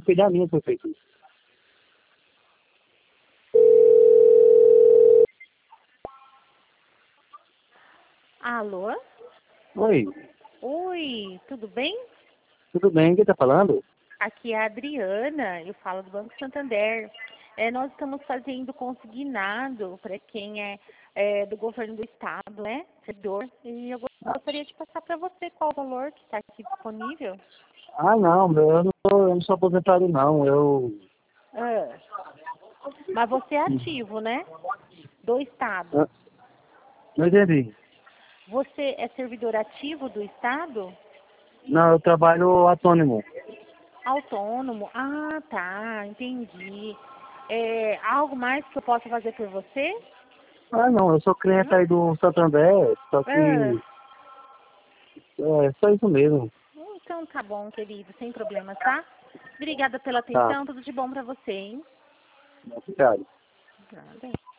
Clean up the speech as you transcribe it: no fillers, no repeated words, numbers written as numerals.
foi da minha que foi feito isso. Alô? Oi, Oi, tudo bem? tudo bem? Quem tá falando? Aqui é a Adriana, eu falo do Banco Santander. Nós estamos fazendo consignado para quem é do governo do estado, né? Servidor. E eu gostaria de passar para você qual o valor que está aqui disponível. Ah, não, eu não sou aposentado, não. Ah, mas você é ativo, né? Do estado. Ah, não entendi. Você é servidor ativo do estado? Não, eu trabalho autônomo. Autônomo? Ah, tá, entendi. Algo mais que eu possa fazer por você? Ah, não, eu sou cliente aí Não? do Santander, só Ah, que é só isso mesmo. então tá bom, querido, sem problemas, tá? Obrigada pela Tá, atenção, tudo de bom pra você, hein? obrigado. Nada.